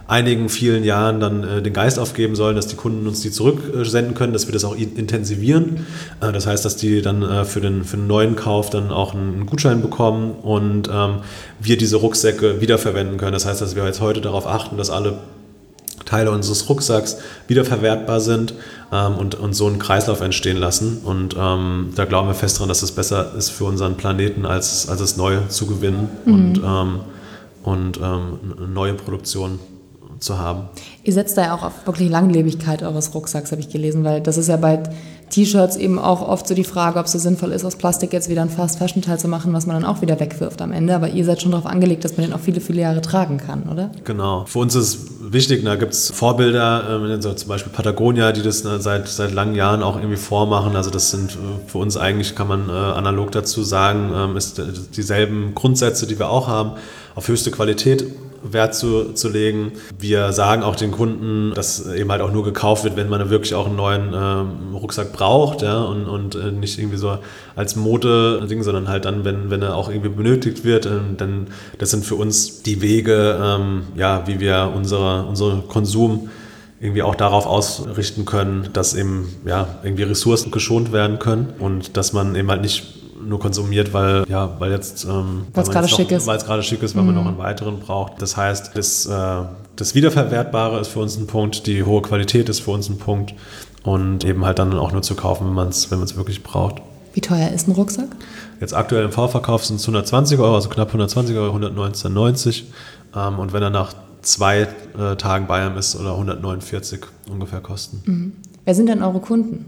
einigen vielen Jahren dann äh, den Geist aufgeben sollen, dass die Kunden uns die zurücksenden können, dass wir das auch intensivieren. Äh, das heißt, dass die dann äh, für, den, für den neuen Kauf dann auch einen Gutschein bekommen und ähm, wir diese Rucksäcke wiederverwenden können. Das heißt, dass wir jetzt heute darauf achten, dass alle Teile unseres Rucksacks wiederverwertbar sind ähm, und, und so einen Kreislauf entstehen lassen. Und ähm, da glauben wir fest dran, dass es besser ist für unseren Planeten, als, als es neu zu gewinnen mhm. und, ähm, und ähm, eine neue Produktion zu haben. Ihr setzt da ja auch auf wirklich Langlebigkeit eures Rucksacks, habe ich gelesen, weil das ist ja bei T-Shirts eben auch oft so die Frage, ob es so sinnvoll ist, aus Plastik jetzt wieder ein Fast-Fashion-Teil zu machen, was man dann auch wieder wegwirft am Ende. Aber ihr seid schon darauf angelegt, dass man den auch viele, viele Jahre tragen kann, oder? Genau. Für uns ist wichtig, da gibt es Vorbilder, äh, so zum Beispiel Patagonia, die das äh, seit, seit langen Jahren auch irgendwie vormachen. Also das sind äh, für uns eigentlich, kann man äh, analog dazu sagen, äh, ist äh, dieselben Grundsätze, die wir auch haben, auf höchste Qualität Wert zu, zu legen. Wir sagen auch den Kunden, dass eben halt auch nur gekauft wird, wenn man wirklich auch einen neuen ähm, Rucksack braucht, ja, und, und äh, nicht irgendwie so als Mode-Ding, sondern halt dann, wenn, wenn er auch irgendwie benötigt wird, äh, dann das sind für uns die Wege, ähm, ja, wie wir unsere, unsere Konsum irgendwie auch darauf ausrichten können, dass eben ja, irgendwie Ressourcen geschont werden können und dass man eben halt nicht nur konsumiert, weil ja, weil jetzt ähm, weil es gerade schick ist, weil es gerade schick ist, weil mhm. man noch einen weiteren braucht. Das heißt, das, äh, das Wiederverwertbare ist für uns ein Punkt, die hohe Qualität ist für uns ein Punkt und eben halt dann auch nur zu kaufen, wenn man es wenn man es wirklich braucht. Wie teuer ist ein Rucksack? Jetzt aktuell im Vorverkauf sind es hundertzwanzig Euro, also knapp hundertzwanzig Euro, hundertneunzehn neunzig ähm, und wenn er nach zwei äh, Tagen bei einem ist, oder hundertneunundvierzig ungefähr kosten. Mhm. Wer sind denn eure Kunden?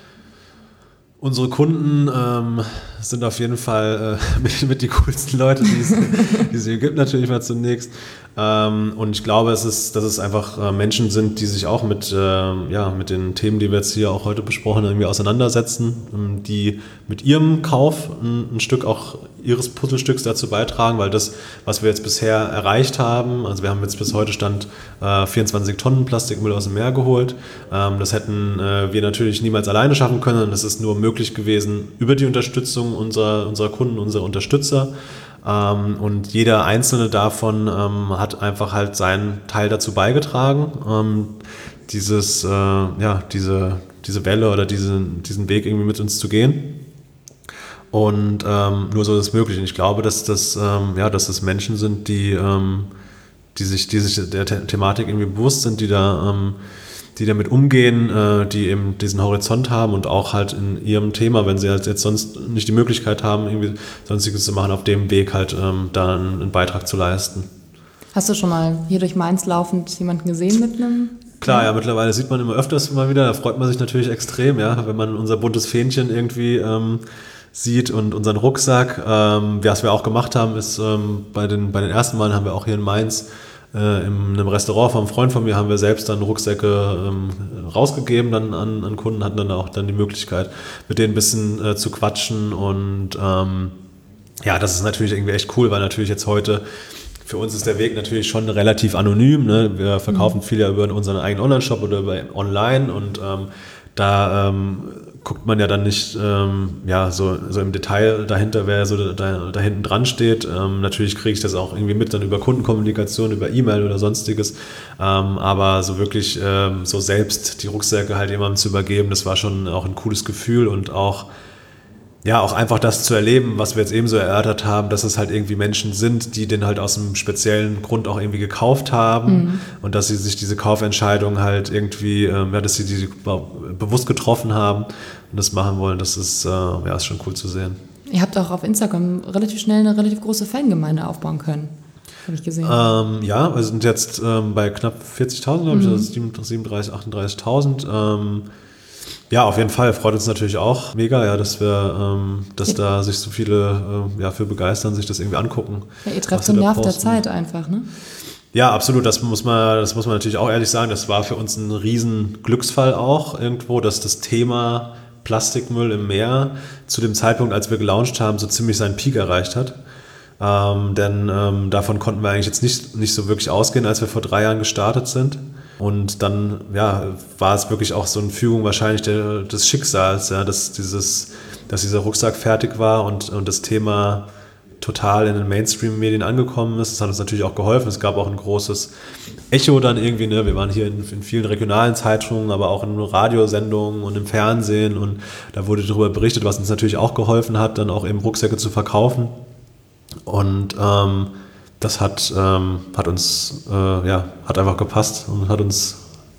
Unsere Kunden ähm, sind auf jeden Fall äh, mit, mit die coolsten Leute, die es, die es hier gibt, natürlich mal zunächst. Ähm, und ich glaube, es ist, dass es einfach äh, Menschen sind, die sich auch mit, äh, ja, mit den Themen, die wir jetzt hier auch heute besprochen haben, irgendwie auseinandersetzen, ähm, die mit ihrem Kauf ein, ein Stück auch ihres Puzzlestücks dazu beitragen, weil das, was wir jetzt bisher erreicht haben, also wir haben jetzt bis heute Stand äh, vierundzwanzig Tonnen Plastikmüll aus dem Meer geholt. Ähm, das hätten äh, wir natürlich niemals alleine schaffen können und das ist nur möglich gewesen über die Unterstützung unserer, unserer Kunden, unserer Unterstützer. Ähm, und jeder einzelne davon ähm, hat einfach halt seinen Teil dazu beigetragen, ähm, dieses, äh, ja, diese, diese Welle oder diesen, diesen Weg irgendwie mit uns zu gehen. Und ähm, nur so ist es möglich. Und ich glaube, dass das, ähm, ja, dass das Menschen sind, die, ähm, die, sich, die sich der The- Thematik irgendwie bewusst sind, die da, ähm, die damit umgehen, äh, die eben diesen Horizont haben und auch halt in ihrem Thema, wenn sie halt jetzt sonst nicht die Möglichkeit haben, irgendwie Sonstiges zu machen, auf dem Weg halt ähm, da einen, einen Beitrag zu leisten. Hast du schon mal hier durch Mainz laufend jemanden gesehen mit einem? Klar, ja, mittlerweile sieht man immer öfters mal wieder, da freut man sich natürlich extrem, ja, wenn man unser buntes Fähnchen irgendwie ähm, sieht und unseren Rucksack. Ähm, was wir auch gemacht haben, ist ähm, bei den, bei den ersten Malen haben wir auch hier in Mainz äh, in einem Restaurant von einem Freund von mir haben wir selbst dann Rucksäcke ähm, rausgegeben dann an, an Kunden, hatten dann auch dann die Möglichkeit, mit denen ein bisschen äh, zu quatschen und ähm, ja, das ist natürlich irgendwie echt cool, weil natürlich jetzt heute für uns ist der Weg natürlich schon relativ anonym, ne? Wir verkaufen mhm. viel ja über unseren eigenen Online-Shop oder über online und ähm, da ähm, guckt man ja dann nicht ähm, ja, so, so im Detail dahinter, wer so da, da hinten dran steht. Ähm, natürlich kriege ich das auch irgendwie mit dann über Kundenkommunikation, über E-Mail oder sonstiges. Ähm, aber so wirklich ähm, so selbst die Rucksäcke halt jemandem zu übergeben, das war schon auch ein cooles Gefühl und auch ja, auch einfach das zu erleben, was wir jetzt eben so erörtert haben, dass es halt irgendwie Menschen sind, die den halt aus einem speziellen Grund auch irgendwie gekauft haben mhm. und dass sie sich diese Kaufentscheidung halt irgendwie, ähm, ja, dass sie die bewusst getroffen haben und das machen wollen, das ist, äh, ja, ist schon cool zu sehen. Ihr habt auch auf Instagram relativ schnell eine relativ große Fangemeinde aufbauen können, habe ich gesehen. Ähm, ja, wir sind jetzt ähm, bei knapp vierzigtausend, glaube ich, mhm. also siebenunddreißig, achtunddreißigtausend. Ähm, Ja, auf jeden Fall. Freut uns natürlich auch mega, ja, dass wir, ähm, dass ja. da sich so viele äh, ja, für begeistern, sich das irgendwie angucken. Ja, ihr trefft so einen Nerv der Zeit einfach, ne? Ja, absolut. Das muss man, das muss man natürlich auch ehrlich sagen. Das war für uns ein riesen Glücksfall auch irgendwo, dass das Thema Plastikmüll im Meer zu dem Zeitpunkt, als wir gelauncht haben, so ziemlich seinen Peak erreicht hat. Ähm, denn ähm, davon konnten wir eigentlich jetzt nicht, nicht so wirklich ausgehen, als wir vor drei Jahren gestartet sind. Und dann ja, war es wirklich auch so eine Fügung wahrscheinlich der, des Schicksals, ja, dass, dieses, dass dieser Rucksack fertig war und, und das Thema total in den Mainstream-Medien angekommen ist. Das hat uns natürlich auch geholfen. Es gab auch ein großes Echo dann irgendwie. Ne? Wir waren hier in, in vielen regionalen Zeitungen, aber auch in Radiosendungen und im Fernsehen. Und da wurde darüber berichtet, was uns natürlich auch geholfen hat, dann auch eben Rucksäcke zu verkaufen. Und ähm, das hat, ähm, hat uns, äh, ja, hat einfach gepasst und hat uns,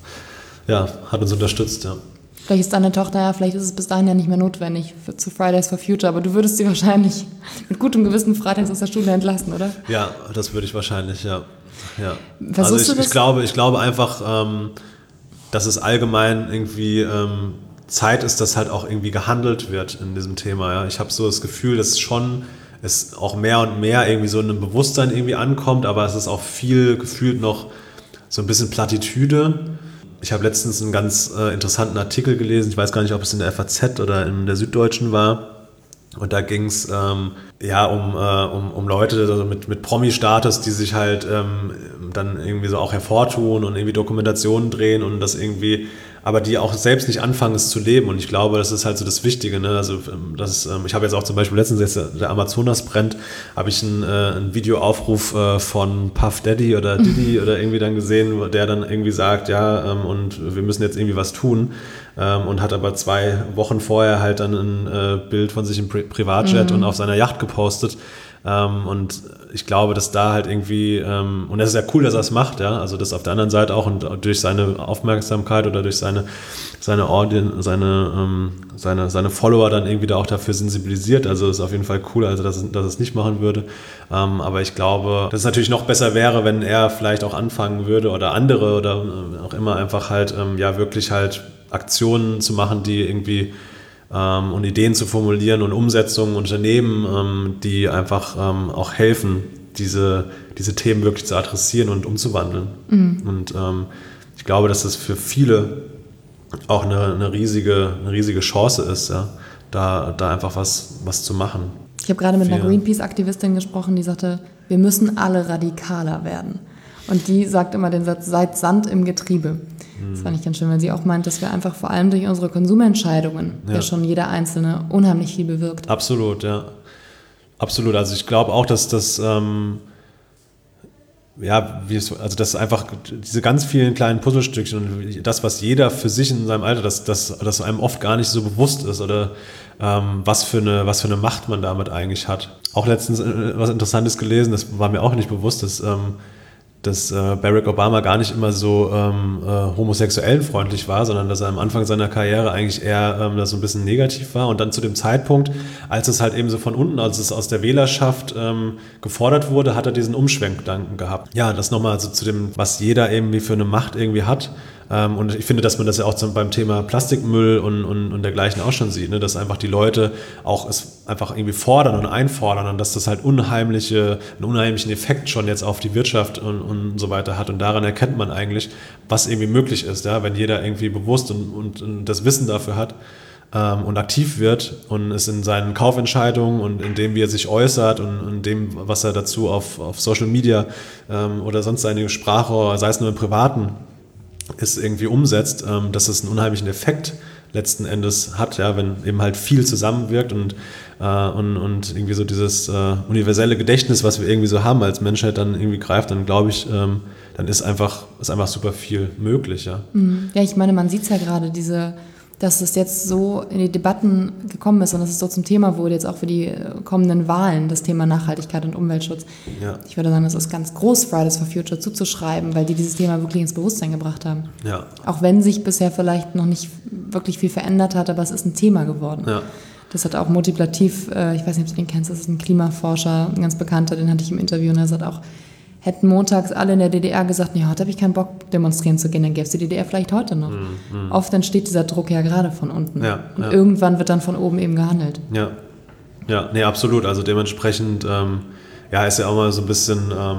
ja, hat uns unterstützt, ja. Vielleicht ist deine Tochter, ja, vielleicht ist es bis dahin ja nicht mehr notwendig für, zu Fridays for Future, aber du würdest sie wahrscheinlich mit gutem Gewissen freitags aus der Schule entlassen, oder? Ja, das würde ich wahrscheinlich, ja. ja. Versuchst also ich, du das? Ich glaube, ich glaube einfach, ähm, dass es allgemein irgendwie ähm, Zeit ist, dass halt auch irgendwie gehandelt wird in diesem Thema. Ja. Ich habe so das Gefühl, dass schon es auch mehr und mehr irgendwie so in einem Bewusstsein irgendwie ankommt, aber es ist auch viel gefühlt noch so ein bisschen Plattitüde. Ich habe letztens einen ganz äh, interessanten Artikel gelesen, ich weiß gar nicht, ob es in der F A Z oder in der Süddeutschen war, und da ging es ähm, ja um, äh, um, um Leute also mit, mit Promi-Status, die sich halt ähm, dann irgendwie so auch hervortun und irgendwie Dokumentationen drehen und das irgendwie, aber die auch selbst nicht anfangen, es zu leben. Und ich glaube, das ist halt so das Wichtige. Ne? Also das ist, ähm, ich habe jetzt auch zum Beispiel letztens, jetzt der Amazonas brennt, habe ich einen, äh, einen Videoaufruf äh, von Puff Daddy oder Diddy oder irgendwie dann gesehen, der dann irgendwie sagt, ja, ähm, und wir müssen jetzt irgendwie was tun. Ähm, und hat aber zwei Wochen vorher halt dann ein äh, Bild von sich im Pri- Privatjet mhm. und auf seiner Yacht gepostet. Ähm, und ich glaube, dass da halt irgendwie, ähm, und das ist ja cool, dass er es macht, ja, also das auf der anderen Seite auch und durch seine Aufmerksamkeit oder durch seine, seine Audience, seine, ähm, seine, seine Follower dann irgendwie da auch dafür sensibilisiert, also das ist auf jeden Fall cool, also dass, dass er es nicht machen würde, ähm, aber ich glaube, dass es natürlich noch besser wäre, wenn er vielleicht auch anfangen würde oder andere oder äh, auch immer einfach halt, ähm, ja, wirklich halt Aktionen zu machen, die irgendwie Ähm, und Ideen zu formulieren und Umsetzungen, Unternehmen, ähm, die einfach ähm, auch helfen, diese, diese Themen wirklich zu adressieren und umzuwandeln. Mhm. Und ähm, ich glaube, dass das für viele auch eine, eine, riesige, eine riesige Chance ist, ja, da, da einfach was, was zu machen. Ich habe gerade mit Viele. einer Greenpeace-Aktivistin gesprochen, die sagte, wir müssen alle radikaler werden. Und die sagt immer den Satz, seid Sand im Getriebe. Das fand ich ganz schön, weil sie auch meint, dass wir einfach vor allem durch unsere Konsumentscheidungen ja, ja schon jeder Einzelne unheimlich viel bewirkt. Absolut, ja. Absolut. Also ich glaube auch, dass das, ähm, ja, wie es, also das einfach diese ganz vielen kleinen Puzzlestückchen und das, was jeder für sich in seinem Alter, dass das, das einem oft gar nicht so bewusst ist oder ähm, was für eine, was für eine Macht man damit eigentlich hat. Auch letztens äh, was Interessantes gelesen, das war mir auch nicht bewusst, dass ähm, dass äh, Barack Obama gar nicht immer so ähm, äh, homosexuellenfreundlich war, sondern dass er am Anfang seiner Karriere eigentlich eher ähm, da so ein bisschen negativ war. Und dann zu dem Zeitpunkt, als es halt eben so von unten, als es aus der Wählerschaft ähm, gefordert wurde, hat er diesen Umschwenkgedanken gehabt. Ja, das nochmal also zu dem, was jeder irgendwie für eine Macht irgendwie hat. Ähm, und ich finde, dass man das ja auch zum, beim Thema Plastikmüll und, und, und dergleichen auch schon sieht, ne? Dass einfach die Leute auch es einfach irgendwie fordern und einfordern und dass das halt unheimliche, einen unheimlichen Effekt schon jetzt auf die Wirtschaft und, und so weiter hat. Und daran erkennt man eigentlich, was irgendwie möglich ist, ja? Wenn jeder irgendwie bewusst und, und, und das Wissen dafür hat ähm, und aktiv wird und es in seinen Kaufentscheidungen und in dem, wie er sich äußert und in dem, was er dazu auf, auf Social Media ähm, oder sonst seine Sprache, sei es nur im Privaten, ist irgendwie umsetzt, ähm, dass es einen unheimlichen Effekt letzten Endes hat, ja, wenn eben halt viel zusammenwirkt und, äh, und, und irgendwie so dieses äh, universelle Gedächtnis, was wir irgendwie so haben als Menschheit, dann irgendwie greift, dann glaube ich, ähm, dann ist einfach, ist einfach super viel möglich. Ja, ja, ich meine, man sieht es ja gerade, diese, dass es jetzt so in die Debatten gekommen ist und dass es so zum Thema wurde, jetzt auch für die kommenden Wahlen, das Thema Nachhaltigkeit und Umweltschutz. Ja. Ich würde sagen, das ist ganz groß Fridays for Future zuzuschreiben, weil die dieses Thema wirklich ins Bewusstsein gebracht haben. Ja. Auch wenn sich bisher vielleicht noch nicht wirklich viel verändert hat, aber es ist ein Thema geworden. Ja. Das hat auch multiplativ, ich weiß nicht, ob du den kennst, das ist ein Klimaforscher, ein ganz bekannter, den hatte ich im Interview und er sagt auch, hätten montags alle in der D D R gesagt, nee, heute habe ich keinen Bock, demonstrieren zu gehen, dann gäbe es die D D R vielleicht heute noch. Mm, mm. Oft entsteht dieser Druck ja gerade von unten. Ja, und ja. irgendwann wird dann von oben eben gehandelt. Ja, ja, nee, absolut. Also dementsprechend, ähm, ja, ist ja auch mal so ein bisschen, ähm,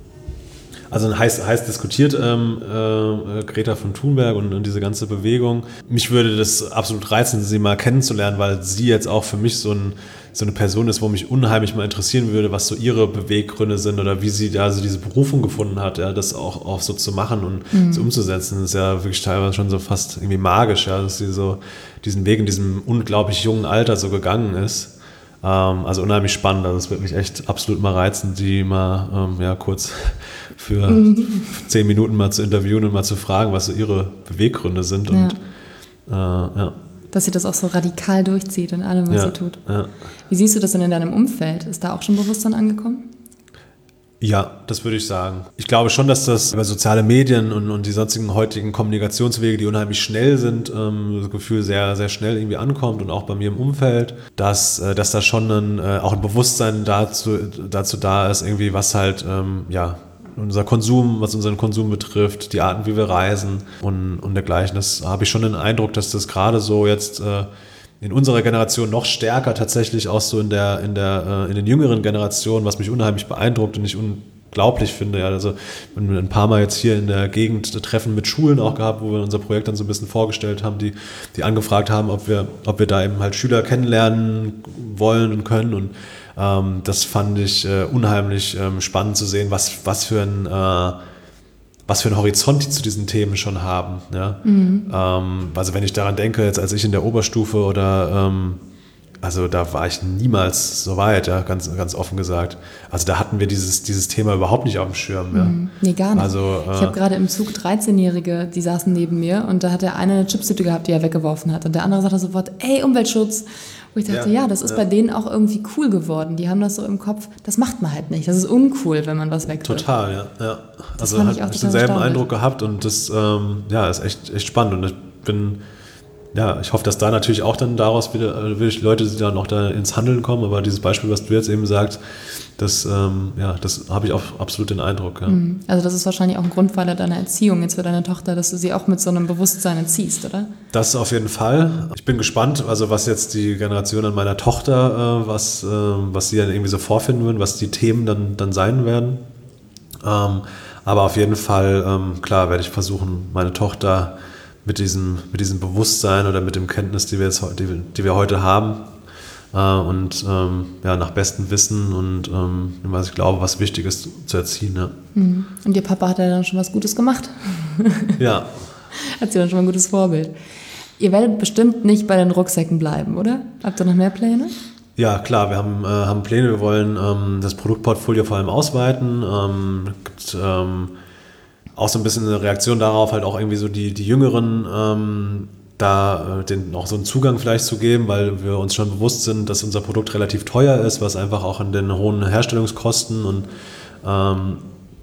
also heiß, heiß diskutiert, ähm, äh, Greta von Thunberg und, und diese ganze Bewegung. Mich würde das absolut reizen, sie mal kennenzulernen, weil sie jetzt auch für mich so ein so eine Person ist, wo mich unheimlich mal interessieren würde, was so ihre Beweggründe sind oder wie sie da so diese Berufung gefunden hat, ja, das auch, auch so zu machen und mhm. so umzusetzen. Das ist ja wirklich teilweise schon so fast irgendwie magisch, ja, dass sie so diesen Weg in diesem unglaublich jungen Alter so gegangen ist. Ähm, also unheimlich spannend. Also es wird mich echt absolut mal reizen, die mal ähm, ja, kurz für mhm. zehn Minuten mal zu interviewen und mal zu fragen, was so ihre Beweggründe sind. Ja. Und äh, ja. Dass sie das auch so radikal durchzieht in allem, was ja, sie tut. Ja. Wie siehst du das denn in deinem Umfeld? Ist da auch schon Bewusstsein angekommen? Ja, das würde ich sagen. Ich glaube schon, dass das über soziale Medien und, und die sonstigen heutigen Kommunikationswege, die unheimlich schnell sind, ähm, das Gefühl sehr, sehr schnell irgendwie ankommt und auch bei mir im Umfeld, dass, äh, dass da schon ein, äh, auch ein Bewusstsein dazu, dazu da ist, irgendwie was halt, ähm, ja, unser Konsum, was unseren Konsum betrifft, die Arten, wie wir reisen und, und dergleichen. Das habe ich schon den Eindruck, dass das gerade so jetzt äh, in unserer Generation noch stärker tatsächlich auch so in der, in der, in den jüngeren Generationen, was mich unheimlich beeindruckt und ich unglaublich finde. Ja, also wir haben ein paar Mal jetzt hier in der Gegend Treffen mit Schulen auch gehabt, wo wir unser Projekt dann so ein bisschen vorgestellt haben, die, die angefragt haben, ob wir, ob wir da eben halt Schüler kennenlernen wollen und können. Und ähm, das fand ich äh, unheimlich ähm, spannend zu sehen, was, was für ein äh, was für einen Horizont die zu diesen Themen schon haben. Ja? Mhm. Ähm, also wenn ich daran denke, jetzt als ich in der Oberstufe oder ähm, also da war ich niemals so weit, ja, ganz, ganz offen gesagt. Also da hatten wir dieses, dieses Thema überhaupt nicht auf dem Schirm. Ja? Mhm. Nee, gar nicht. Also, äh, ich habe gerade im Zug dreizehnjährige, die saßen neben mir und da hat der eine eine Chipstüte gehabt, die er weggeworfen hat und der andere sagte sofort, ey, Umweltschutz. Wo ich dachte, ja, ja das ist ja. bei denen auch irgendwie cool geworden. Die haben das so im Kopf, das macht man halt nicht. Das ist uncool, wenn man was wegwirft. Total, ja. ja. Also habe ich, ich denselben Eindruck gehabt und das ähm, ja, ist echt, echt spannend. Und ich bin, ja, ich hoffe, dass da natürlich auch dann daraus wieder wirklich Leute, die dann auch da ins Handeln kommen. Aber dieses Beispiel, was du jetzt eben sagst, das, ähm, ja, das habe ich auch absolut den Eindruck. Ja. Also das ist wahrscheinlich auch ein Grundpfeiler deiner Erziehung jetzt für deine Tochter, dass du sie auch mit so einem Bewusstsein erziehst, oder? Das auf jeden Fall. Ich bin gespannt, also was jetzt die Generation an meiner Tochter, äh, was, äh, was sie dann irgendwie so vorfinden würden, was die Themen dann, dann sein werden. Ähm, aber auf jeden Fall, ähm, klar, werde ich versuchen, meine Tochter mit diesem, mit diesem Bewusstsein oder mit dem Kenntnis, die wir, jetzt, die, die wir heute haben, und ähm, ja, nach bestem Wissen und ähm, was ich glaube, was wichtig ist zu erziehen. Ja. Und ihr Papa hat ja dann schon was Gutes gemacht. Ja. Hat sie dann schon mal ein gutes Vorbild. Ihr werdet bestimmt nicht bei den Rucksäcken bleiben, oder? Habt ihr noch mehr Pläne? Ja, klar, wir haben, äh, haben Pläne. Wir wollen ähm, das Produktportfolio vor allem ausweiten. Ähm, gibt ähm, auch so ein bisschen eine Reaktion darauf, halt auch irgendwie so die, die Jüngeren ähm, da äh, den auch so einen Zugang vielleicht zu geben, weil wir uns schon bewusst sind, dass unser Produkt relativ teuer ist, was einfach auch an den hohen Herstellungskosten und ähm,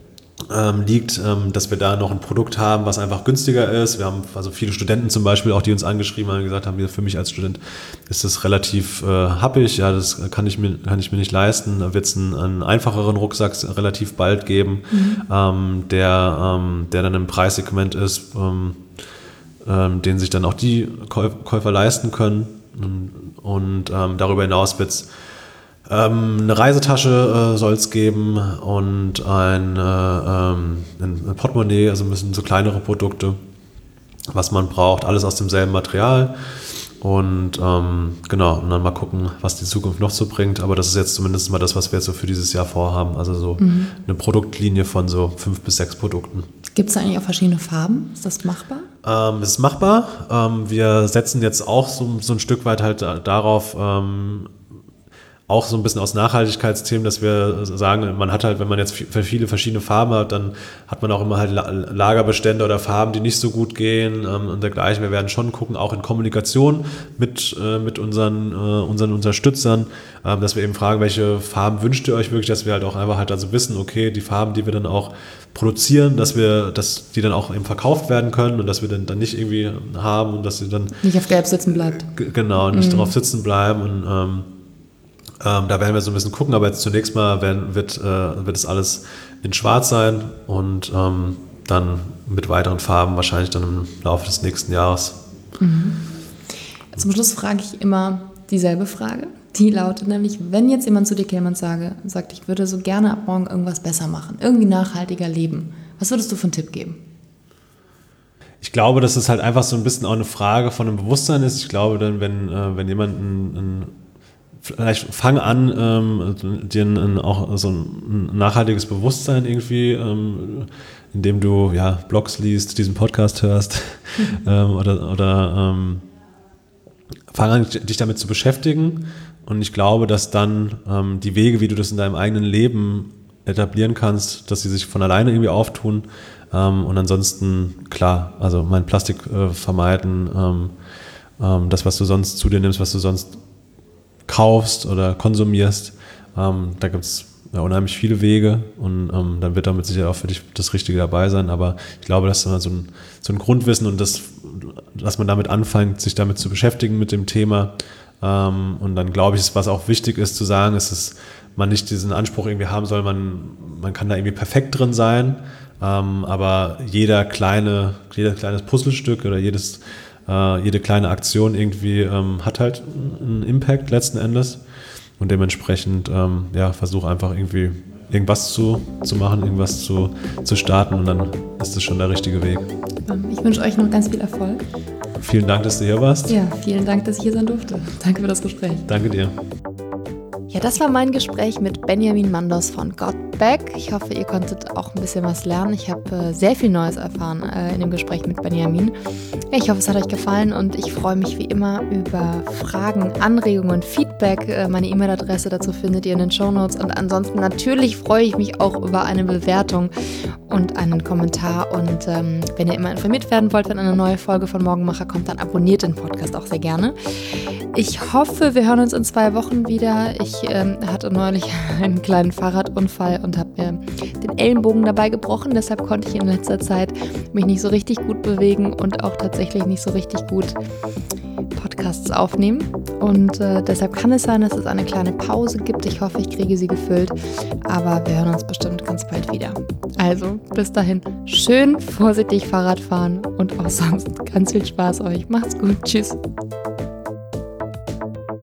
ähm, liegt, ähm, dass wir da noch ein Produkt haben, was einfach günstiger ist. Wir haben also viele Studenten zum Beispiel auch, die uns angeschrieben haben und gesagt haben, für mich als Student ist das relativ äh, happig, ja, das kann ich mir, kann ich mir nicht leisten. Da wird es einen, einen einfacheren Rucksack relativ bald geben, mhm. ähm, der, ähm, der dann im Preissegment ist, ähm, ähm, den sich dann auch die Käufer leisten können. Und, und ähm, darüber hinaus wird es ähm, eine Reisetasche äh, soll es geben und ein, äh, ähm, ein Portemonnaie, also müssen so kleinere Produkte, was man braucht, alles aus demselben Material. Und ähm, genau, und dann mal gucken, was die Zukunft noch so bringt. Aber das ist jetzt zumindest mal das, was wir jetzt so für dieses Jahr vorhaben. Also so mhm. eine Produktlinie von so fünf bis sechs Produkten. Gibt es da eigentlich auch verschiedene Farben? Ist das machbar? Ähm, es ist machbar. Ähm, wir setzen jetzt auch so, so ein Stück weit halt darauf, ähm, auch so ein bisschen aus Nachhaltigkeitsthemen, dass wir sagen, man hat halt, wenn man jetzt viele verschiedene Farben hat, dann hat man auch immer halt Lagerbestände oder Farben, die nicht so gut gehen und dergleichen. Wir werden schon gucken, auch in Kommunikation mit, mit unseren, unseren Unterstützern, dass wir eben fragen, welche Farben wünscht ihr euch wirklich, dass wir halt auch einfach halt also wissen, okay, die Farben, die wir dann auch produzieren, dass wir, dass die dann auch eben verkauft werden können und dass wir dann, dann nicht irgendwie haben und dass sie dann nicht auf Gelb sitzen bleibt. G- genau, nicht mhm. drauf sitzen bleiben und ähm, Ähm, da werden wir so ein bisschen gucken, aber jetzt zunächst mal werden, wird, äh, wird es alles in Schwarz sein und ähm, dann mit weiteren Farben wahrscheinlich dann im Laufe des nächsten Jahres. Mhm. Zum Schluss frage ich immer dieselbe Frage. Die lautet nämlich, wenn jetzt jemand zu dir käme und sage, sagt, ich würde so gerne ab morgen irgendwas besser machen, irgendwie nachhaltiger leben, was würdest du für einen Tipp geben? Ich glaube, dass es halt einfach so ein bisschen auch eine Frage von einem Bewusstsein ist. Ich glaube dann, wenn, äh, wenn jemand ein, ein vielleicht fang an, ähm, dir ein, auch so ein nachhaltiges Bewusstsein irgendwie, ähm, indem du ja, Blogs liest, diesen Podcast hörst ähm, oder, oder ähm, fang an, dich damit zu beschäftigen Und ich glaube, dass dann ähm, die Wege, wie du das in deinem eigenen Leben etablieren kannst, dass sie sich von alleine irgendwie auftun. Ähm, und ansonsten, klar, also mein Plastik äh, vermeiden, ähm, ähm, das, was du sonst zu dir nimmst, was du sonst kaufst oder konsumierst. Ähm, da gibt es ja, unheimlich viele Wege und ähm, dann wird da mit Sicherheit auch für dich das Richtige dabei sein. Aber ich glaube, das ist immer so ein, so ein Grundwissen und das, dass man damit anfängt, sich damit zu beschäftigen mit dem Thema. Ähm, und dann glaube ich, was auch wichtig ist zu sagen, ist, dass man nicht diesen Anspruch irgendwie haben soll, man, man kann da irgendwie perfekt drin sein, ähm, aber jeder kleine, jedes kleines Puzzlestück oder jedes, äh, jede kleine Aktion irgendwie ähm, hat halt einen Impact letzten Endes und dementsprechend ähm, ja, versuch einfach irgendwie irgendwas zu, zu machen, irgendwas zu, zu starten und dann ist das schon der richtige Weg. Ich wünsche euch noch ganz viel Erfolg. Vielen Dank, dass du hier warst. Ja, vielen Dank, dass ich hier sein durfte. Danke für das Gespräch. Danke dir. Ja, das war mein Gespräch mit Benjamin Manders von Got Back. Ich hoffe, ihr konntet auch ein bisschen was lernen. Ich habe äh, sehr viel Neues erfahren äh, in dem Gespräch mit Benjamin. Ja, ich hoffe, es hat euch gefallen und ich freue mich wie immer über Fragen, Anregungen, Feedback. Äh, meine E-Mail-Adresse dazu findet ihr in den Shownotes. Und ansonsten natürlich freue ich mich auch über eine Bewertung und einen Kommentar. Und ähm, wenn ihr immer informiert werden wollt, wenn eine neue Folge von Morgenmacher kommt, dann abonniert den Podcast auch sehr gerne. Ich hoffe, wir hören uns in zwei Wochen wieder. Ich ähm, hatte neulich einen kleinen Fahrradunfall und habe mir den Ellenbogen dabei gebrochen. Deshalb konnte ich in letzter Zeit mich nicht so richtig gut bewegen und auch tatsächlich nicht so richtig gut Podcasts aufnehmen. Und äh, deshalb kann es sein, dass es eine kleine Pause gibt. Ich hoffe, ich kriege sie gefüllt. Aber wir hören uns bestimmt ganz bald wieder. Also, bis dahin, schön vorsichtig Fahrrad fahren und auch sonst ganz viel Spaß euch. Macht's gut. Tschüss.